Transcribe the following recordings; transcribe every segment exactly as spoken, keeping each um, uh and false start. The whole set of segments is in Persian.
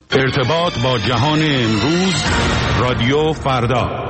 ارتباط با جهان امروز، رادیو فردا.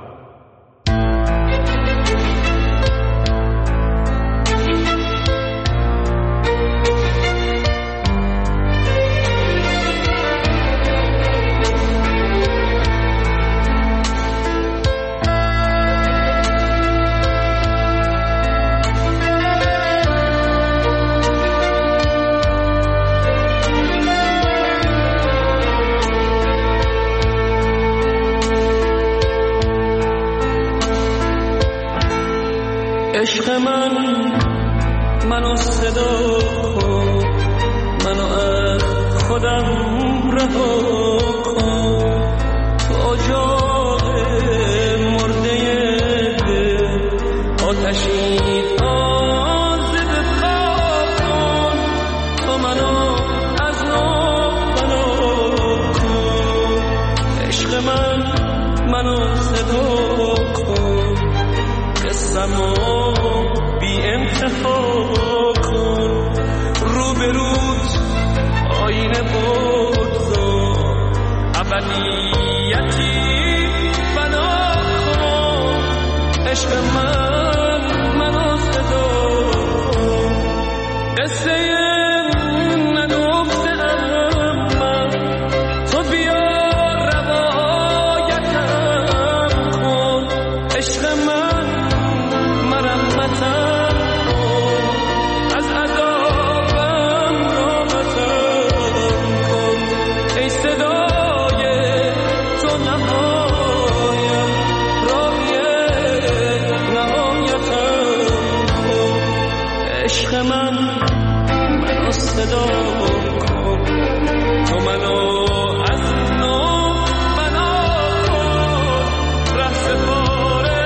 عشق من منو صدا کن، منو از خودم رها کن، تو اجاق مرده دل آتشی تازه بپا کن، تو منو از نو بنا کن. عشق من منو صدا کن، قصه‌مو بی انتها کن، رو به روز آینه بگذار، ابدیتی بنا کن. عشق من منو صدا کن، قصه ندوخته‌ام من، تو بیا روایتم کن. عشق من از عذابم راحتم کن، ای صدای تو نهایم، راهی نهایتم کن. عشق من منو صدا کن، تو منو از نو بنا کن، ره سپاره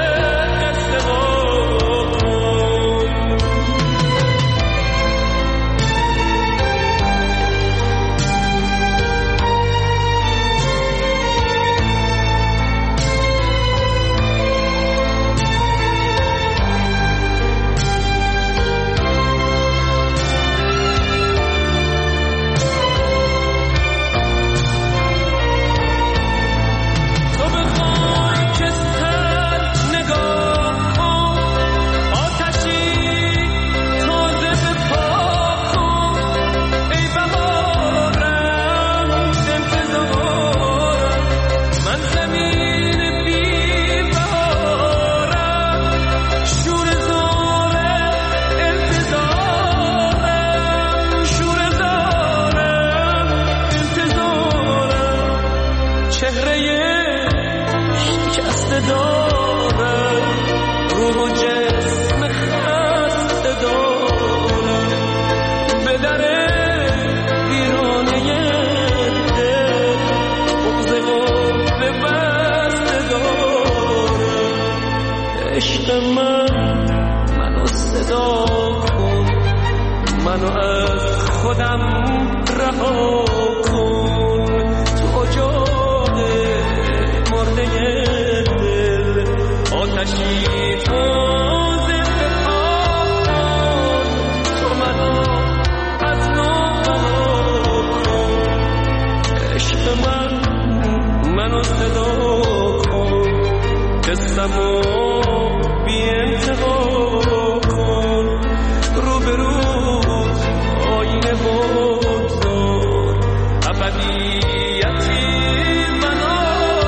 عشق من منو صدا کن، منو از خودم رها کن، تو اجاق مرده دل آتشی تازه بپا کن، تو منو از نو بنا کن. عشق من منو صدا کن، قصه‌مو بی انتها کن، رو به روز آینه بگذار، ابدیتی بنا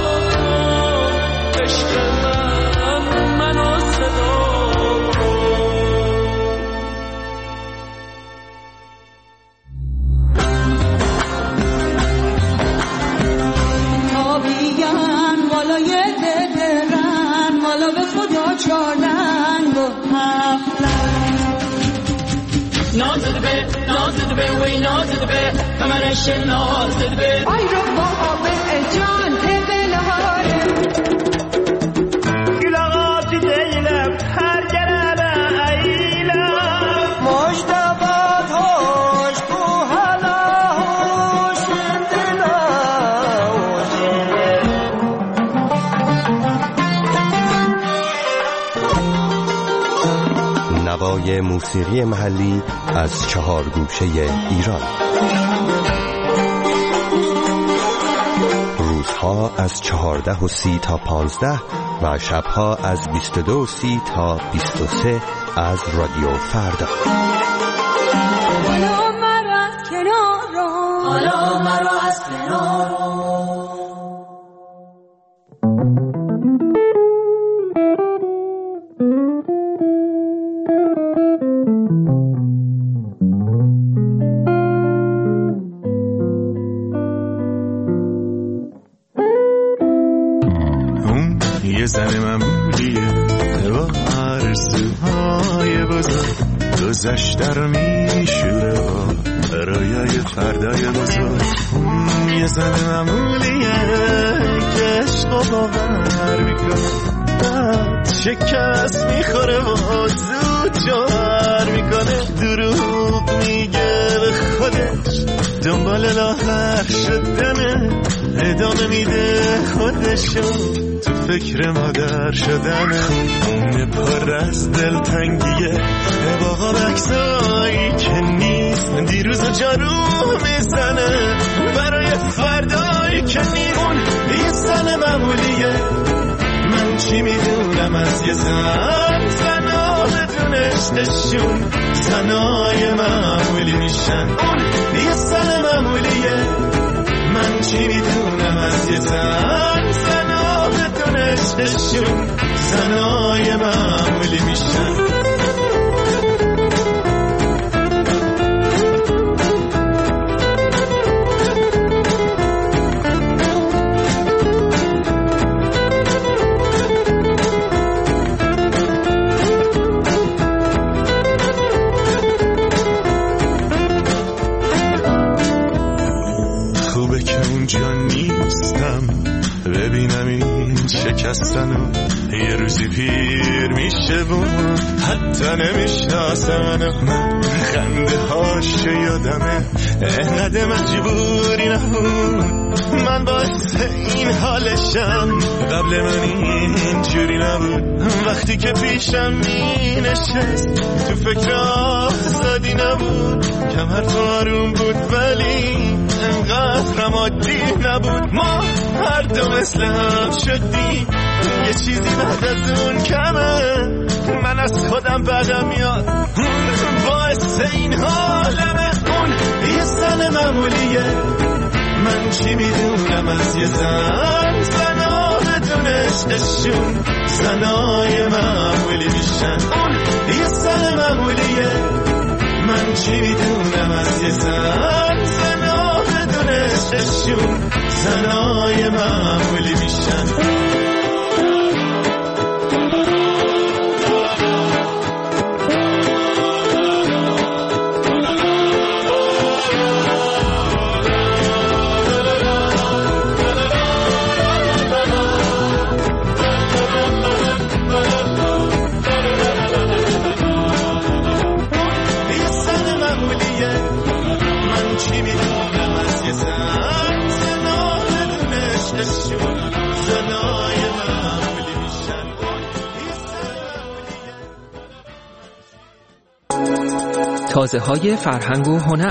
کن. عشق من منو صدا کن. آبیان والای دلرن، والا به خدا چارنگ و هفتن، نازد به نازد به وی نازد به کمرش نازد به آی رو با به جان دل هاره گلاغات دیلم هر جرابه ایلم مجتبات هوش تو حالا هوش دلا نوای موسیقی محلی از چهار گوشه ایران. روزها از چهارده و سی تا پانزده و شبها از بیست و دو و سی تا بیست و سه از رادیو فردا. حالا مرا از کنار رو، حالا مرا از کنار رو. یه زن معمولیه با آرزوهای بزرگ، گذشته رو میشوره با رویای فردای بزرگ. یه زن معمولیه که عشق و باور میکنه، بعد شکست میخوره و زود جوهر میکنه. دروغ میگه به خودش، دنبال لاغر شدنه، ادامه میده خودشو تو فکر مادر شدنه. اونه پر از دلتنگیه باقا بکسایی که نیست، دیروز و جارو میزنه برای فردایی که نیست. اون یه زن معمولیه، من چی میدونم از یه زن. زنا بدون عشقشون زنای معمولی میشن. اون یه زن معمولیه، من چی میدونم از یه زن. زنا بدون عشقشون زنای معمولی میشن. شکستنو یه روزی پیر میشه و حتی نمیشناسنو. من خنده هاش یادمه، انقدر مجبوری نبود، من باعث این حالشم. قبل من اینجوری نبود، وقتی که پیشم می نشست تو فکر آزادی نبود. کمر تو آروم بود ولی انقدر عادی نبود. ما هر دو مثل هم شدیم، یه چیزی بعد از اون کمه. من از خودم بدم میاد، باعث این حالمه. اون یه زن معمولیه، من چی میدونم از یه زن. زنا بدون عشقشون زنای معمولی میشن. اون یه زن معمولیه، من چی میدونم از یه زن. زنا بدون عشقشون زنای معمولی میشن. تازه های فرهنگ و هنر.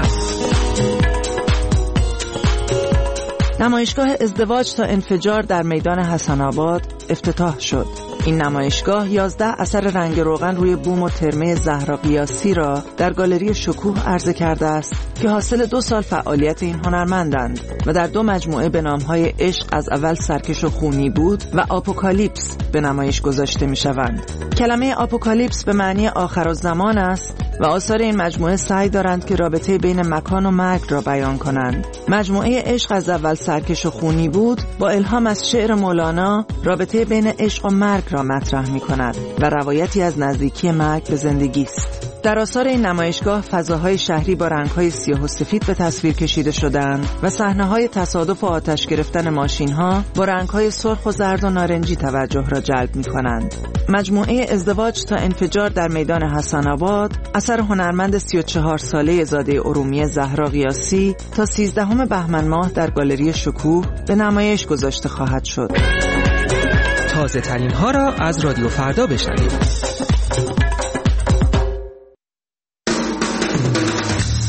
نمایشگاه ازدواج تا انفجار در میدان حسن آباد افتتاح شد. این نمایشگاه یازده اثر رنگ روغن روی بوم و ترمه زهرا قیاسی را در گالری شکوه عرضه کرده است که حاصل دو سال فعالیت این هنرمندند و در دو مجموعه به نام‌های عشق از اول سرکش و خونی بود و آپوکالیپس به نمایش گذاشته می‌شوند. کلمه آپوکالیپس به معنی آخرالزمان است و آثار این مجموعه سعی دارند که رابطه بین مکان و مرگ را بیان کنند. مجموعه عشق از اول سرکش و خونی بود با الهام از شعر مولانا رابطه بین عشق و مرگ را مطرح می‌کند و روایتی از نزدیکی مرگ به زندگی است. در آثار این نمایشگاه فضاهای شهری با رنگ‌های سیاه و سفید به تصویر کشیده شده‌اند و صحنه‌های تصادف و آتش گرفتن ماشین‌ها با رنگ‌های سرخ و زرد و نارنجی توجه را جلب می‌کنند. مجموعه ازدواج تا انفجار در میدان حسن آباد اثر هنرمند سی و چهار ساله زاده ارومیه زهرا قیاسی تا سیزدهم بهمن ماه در گالری شکوه به نمایش گذاشته خواهد شد. تازه ترین ها را از رادیو فردا بشنوید.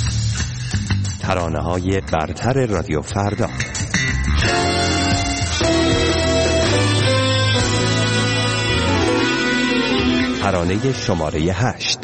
ترانه‌های برتر رادیو فردا. ترانه شماره هشت.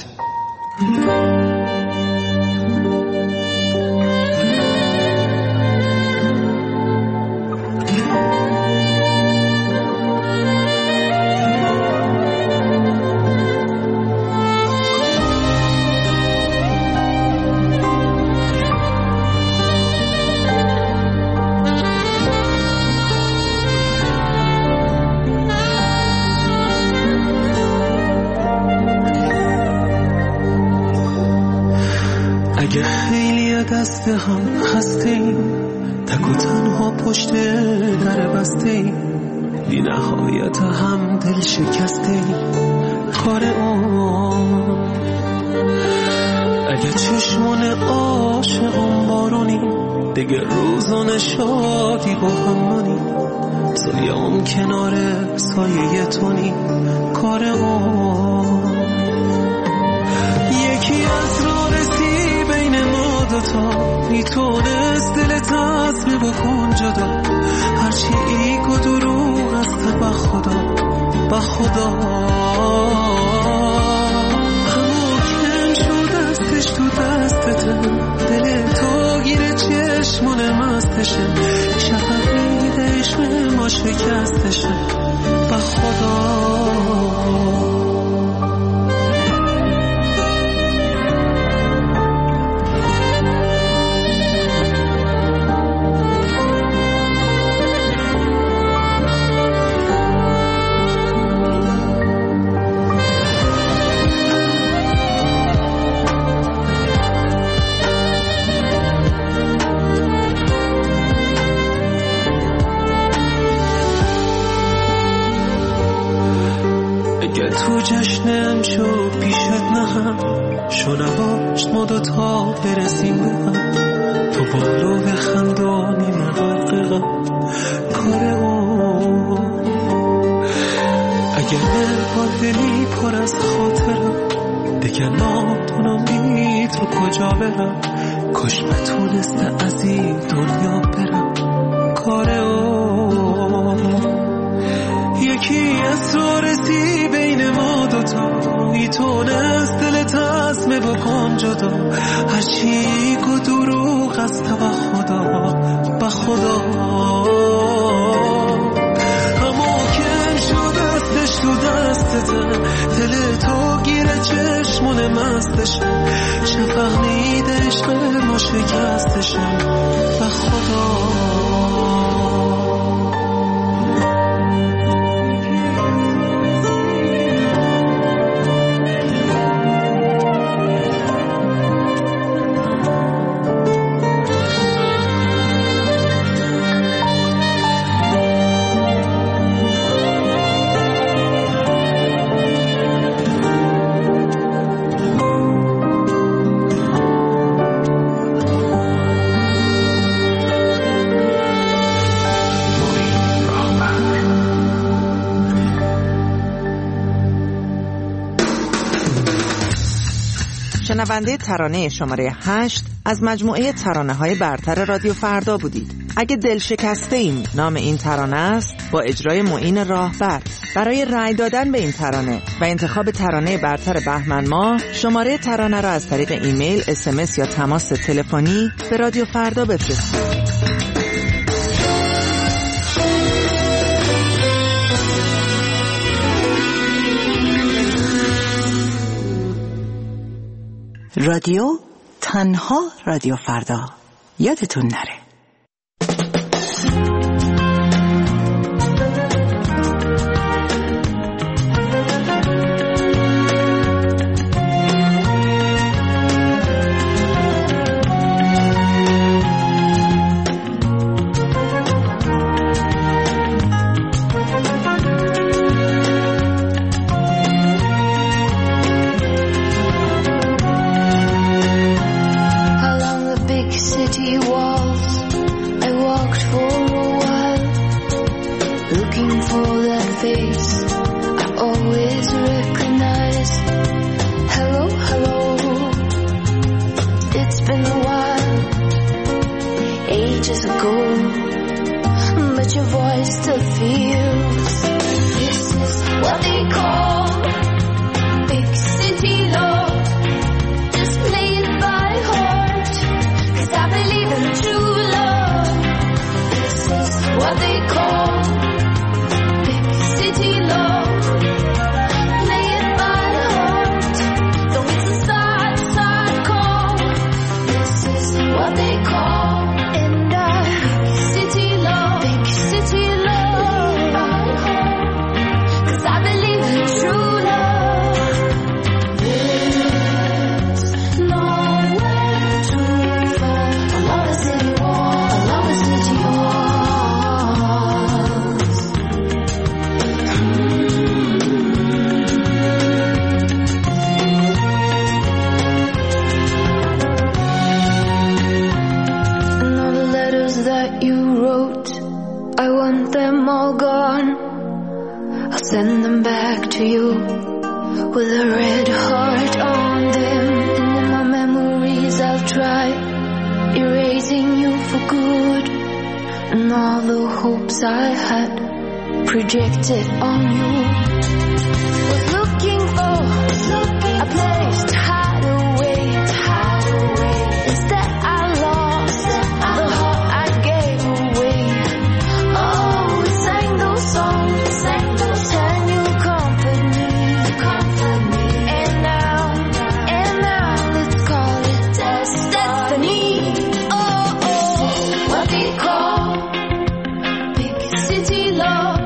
اگه خیلی دست هم هستیم، تک و تنها پشت در بستیم، بی نهایت هم دل شکستیم، کار اون. اگه چشمون عاشقون بارونی، دیگه روزان شادی با همونی، سایه‌ام کنار سایه تونی، کار اون. یکی از راه رسی بین ما دوتا، میتونست دلت عزم بکن جدا، هرچی ایک و دروغ است با خدا، با خدا. همو کم شد دستش تو دستته، دل تو گیره چشمون مستشه، شفق میده عشق ما شکستشه، با خدا. تو جشنم شو پیشت نهم، شو نباشت ما دوتا برسیم به هم، تو بالو بخندانی من غرقه کار اون. اگر با دلی پر از خاطرم، دیگه نامتونم بید رو کجا برم، کاش بتونسته از این دنیا برم، کار اون. یکی اسرارسی بین ما دوتا، میتونست دلت عزم بکن جدا، هرچی که دروغ است با خدا، با خدا. همو کم شد دستش تو دستته، دل تو گیره چشمون مستشه، شفق میده عشق ما شکستشه، با خدا. شنونده ترانه شماره هشت از مجموعه ترانه‌های برتر رادیو فردا بودید. اگه دل شکسته ایم نام این ترانه است، با اجرای معین راهبر. برای رأی دادن به این ترانه و انتخاب ترانه برتر بهمن ماه، شماره ترانه را از طریق ایمیل، اس ام اس یا تماس تلفنی به رادیو فردا بفرستید. رادیو تنها رادیو فردا، یادتون نره. Projected on you. Was looking for a place to hide away, to hide away. Instead I lost the heart I gave away. Oh, we sang those songs, we sang those and you comfort me, comfort me. And now, and now let's call it destiny. Oh, oh, what they call big city love.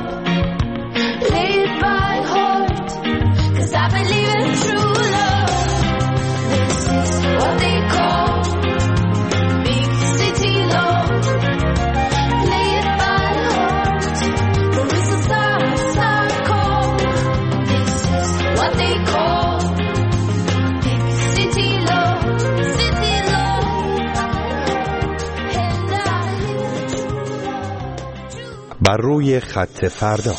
بر روی خط فردا.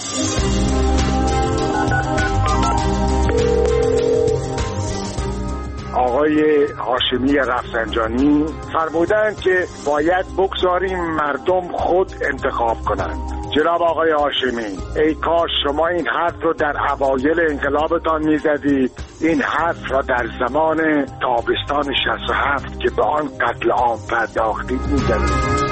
آقای هاشمی رفسنجانی فرمودند که باید بگذاریم مردم خود انتخاب کنند. جناب آقای هاشمی، ای کاش شما این حرف رو در اوایل انقلابتان میزدید، این حرف را در زمان تابستان شصت و هفت که به آن قتل عام پرداختید میزدید.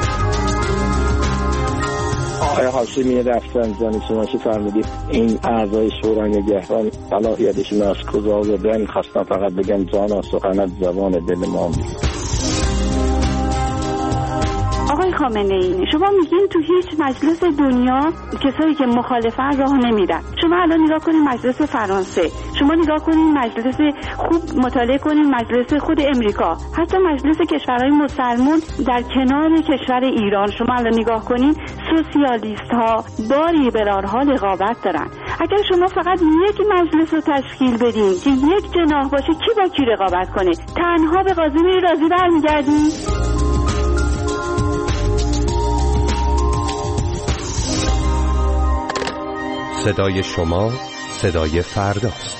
آقای هاشمی رفسنجانی، شما چه فرمودید این اعضای شورای نگهبان صلاحیتشون از کجا آوردن؟ خواستم فقط بگم جانا سخنت زبان دل ما میگه. آقای خامنه ای، شما میگین تو هیچ مجلس دنیا کسایی که مخالفن راه نمیدن. شما الان نگاه کنید مجلس فرانسه، شما نگاه کنید مجلس، خوب مطالعه کنید مجلس خود امریکا، حتی مجلس کشورهای مسلمان در کنار کشور ایران. شما الان نگاه کنید سوسیالیست ها با لیبرال ها رقابت دارن. اگر شما فقط یک مجلس رو تشکیل بدین که یک جناح باشه، کی با کی رقابت کنه؟ تنها به قاضی راضی برمیگردین؟ صدای شما صدای فرداست.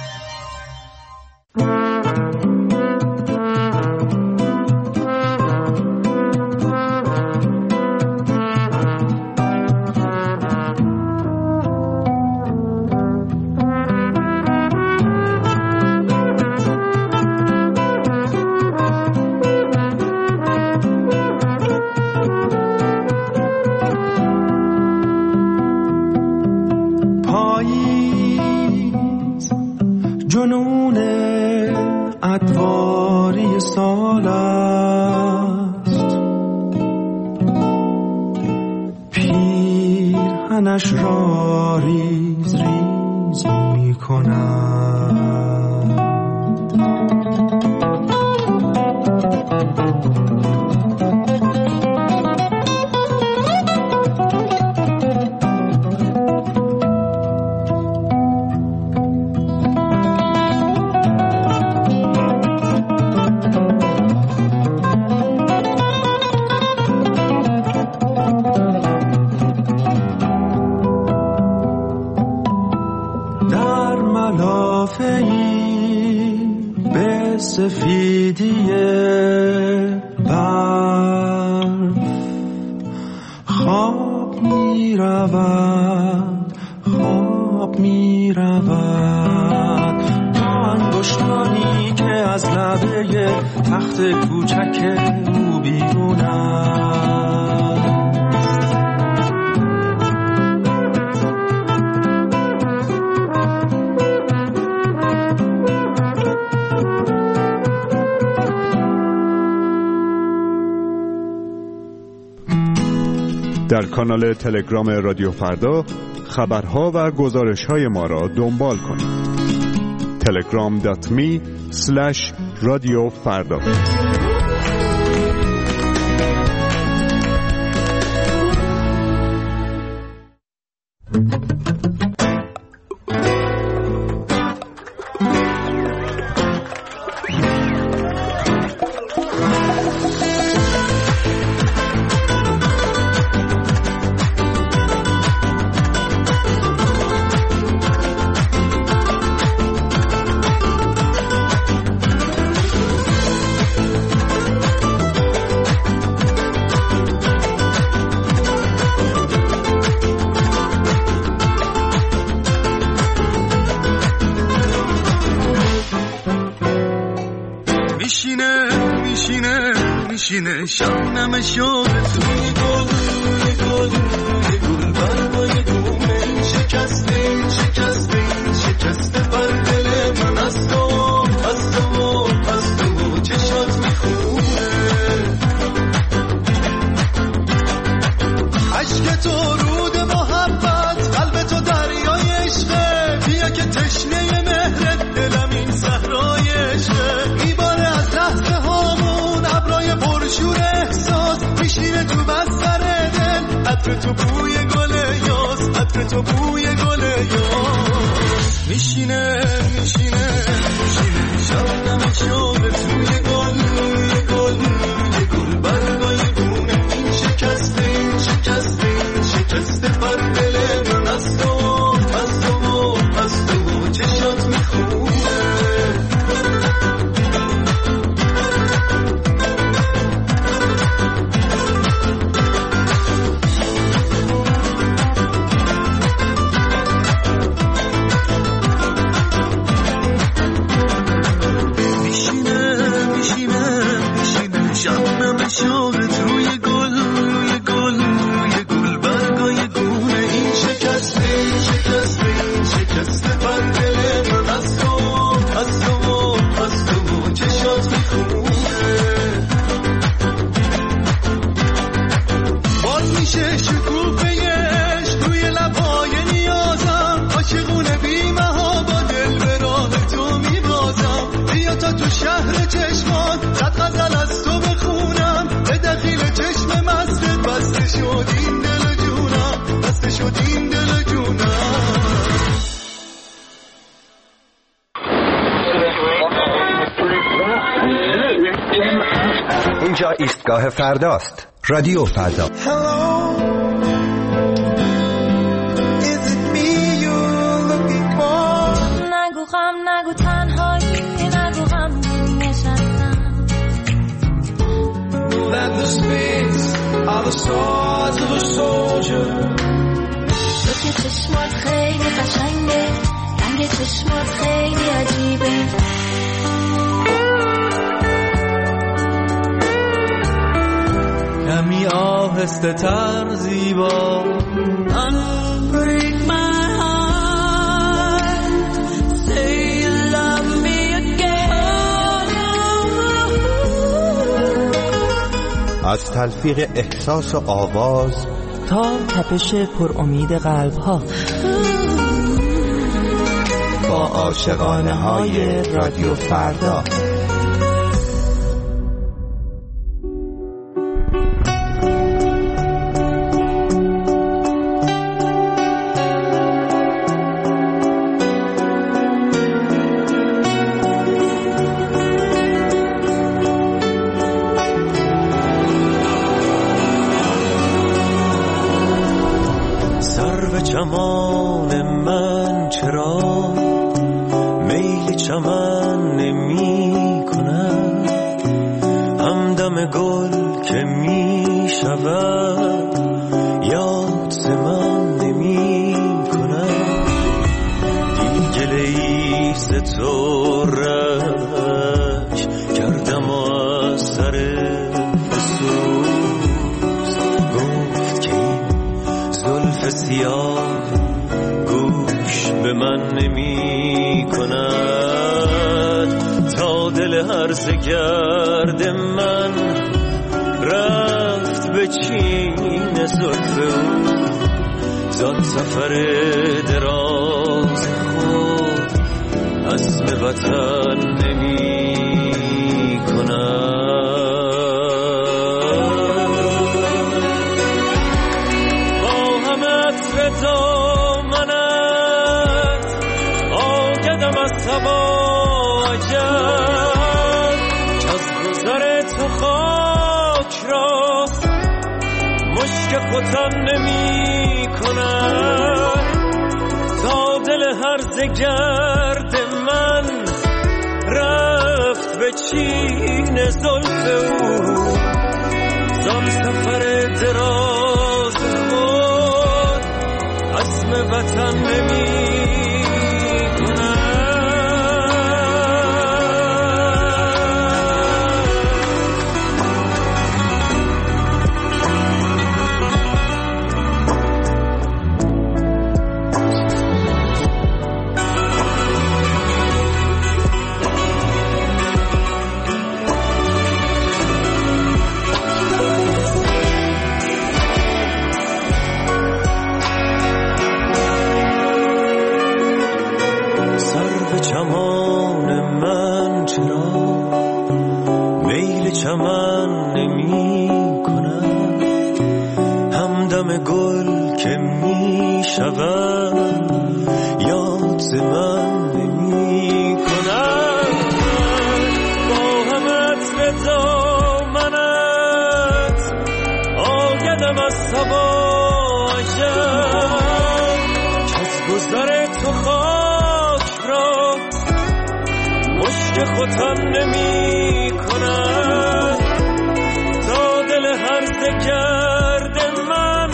جنون ادواری سال است، پیرهنش را ریز ریز می کند. سفیدی برف خواب می رود، خواب می رود از لبه تخت کوچک او بیرونم. در کانال تلگرام رادیو فردا خبرها و گزارش‌های ما را دنبال کنید. تلگرام دات می اسلش رادیو فردا. شامم شد توی گل توی گل توی گل برگای دومه شکسته شکسته شکسته بر دل من از تو از تو از تو چشات میخونه عشق تو رود محبت قلب تو دریای عشقه بیا که تشنه مهرت دلم این صحرای عشقه میباره از لحظه هامون ابرای پرشور احساس میشینه تو بستر دل عطر تو بوی گل یاس عطر تو بوی گل یاس میشینه میشینه میشینه شامم شده توی گل توی گل توی گل برگای گونه این شکسته این شکسته این شکسته بر دل من از تو از تو از تو چشات میخونه اینجا ایستگاه فرداست. رادیو فردا. نگو غم نگو تنهایی نگو غم نشستم That the spades are the swords of a soldier. تو که چشمات خیلی قشنگه رنگ چشمات خیلی عجیبه کمی آهسته تر زیبا Unbreak my heart Say you love me again از تلفیق احساس و آواز تا تپش پر امید قلب ها با عاشقانه های رادیو فردا. چمان من چرا میل چمن نمی کنم همدم گل که می شود یاد ز من نمی کنم دیگه لیز تو رفت زلف سیاه گوش به من نمی کند تا دل هرزه گرد من رفت به چین زلف او زان سفر دراز خود عزم وطن نمی کند. با همه عطر دامنت آگدم از سواجت که از گذر تو خاک را مشک ختن نمی کند تا دل هرزه گرد من رفت به چین زلف او زان سفر دراز خود عزم وطن نمی چمن نمی کنم همدم گل که می شود یاد ز من نمی کنم. با همه عطر دامنت آگدم از سواجت که از گذر تو خاک را مشک ختن نمی کنم تا دل هرزه گرد من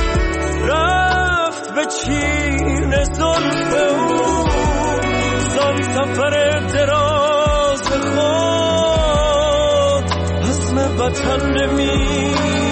رفت به چین زلف او زان سفر دراز خود عزم وطن نمی